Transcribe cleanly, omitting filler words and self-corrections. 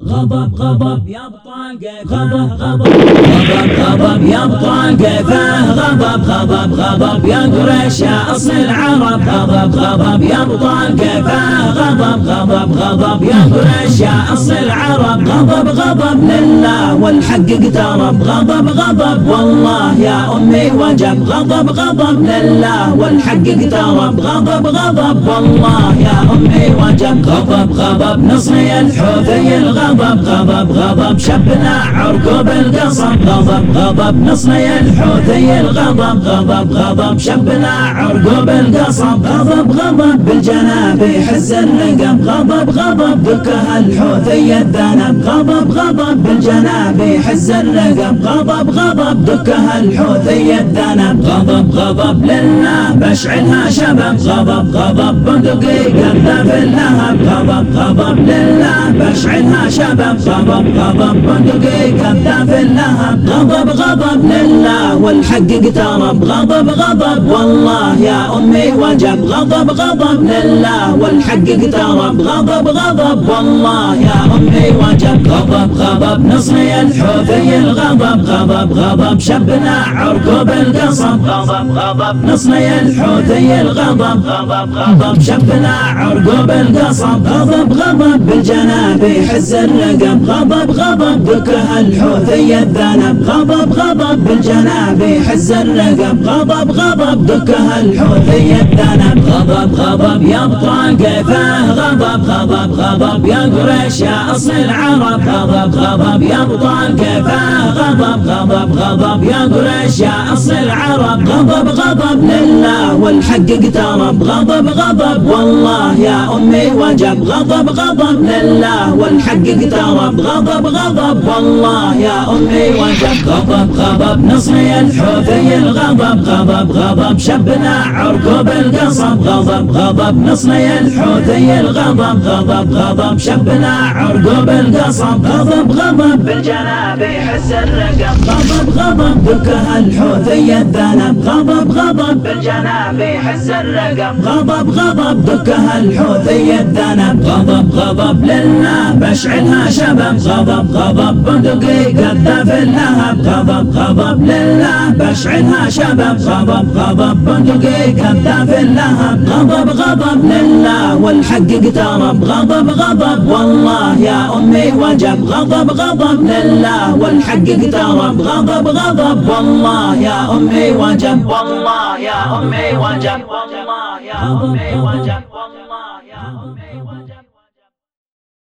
غضب غضب يبطل كيفه غضب يبطل كيفه غضب غضب يا قريش يا أصل العرب غضب يبطل كيفه غضب يا قريش يا أصل العرب غضب لله والحق اقترب غضب والله يا أمي وجب غضب لله والحق اقترب غضب والله يا أمي وجب غضب نصري الحوثي غضب شبنا عرقوب القصب غضب نصري الحوثي غضب شبنا عرقوب القصب غضب بالجناب يحز الرقب غضب دكها الحوثي الذنب غضب بالجناب يحز الرقب غضب دكها الحوثي الذنب غضب لله بشعلها شباب غضب بندقي قذف اللهب غضب لله بشعلها شباب غضب بندقي كذاب اللهب غضب لله والحق اقترب غضب والله يا أمي وجب غضب لله والحق اقترب غضب والله يا أمي وجب غضب نصري الحوثي غضب شبنا عرقوب القصب غضب نصري الحوثي غضب شبنا عرقوب القصب غضب بالجناب يحز الرقب غضب دكها الحوثي الذنب غضب بالجناب يحز الرقب غضب دكها الحوثي الذنب غضب يبطل كيفه غضب يا قريش يا أصل العرب غضب يبطل كيفه غضب يا قريش يا أصل العرب غضب لله والحق اقترب غضب والله يا أمي وجب غضب لله والحق اقترب غضب والله يا أمي وجب غضب نصري الحوثي غضب شبنا عرقوب القصب غضب نصري الحوثي غضب شبنا عرقوب القصب غضب بالجناب يحز الرقب غضب دكها الحوثي الذنب غضب بالجناب يحز الرقب غضب دكها الحوثي الذنب غضب لله بشعلها شباب غضب بندقي قذف اللهب غضب لله بشعلها شباب غضب بندقي كذاب اللهب غضب لله والحق اقترب غضب والله يا أمي وجب غضب لله والحق اقترب غضب والله يا أمي وجب والله يا أمي وجب والله يا أمي وجب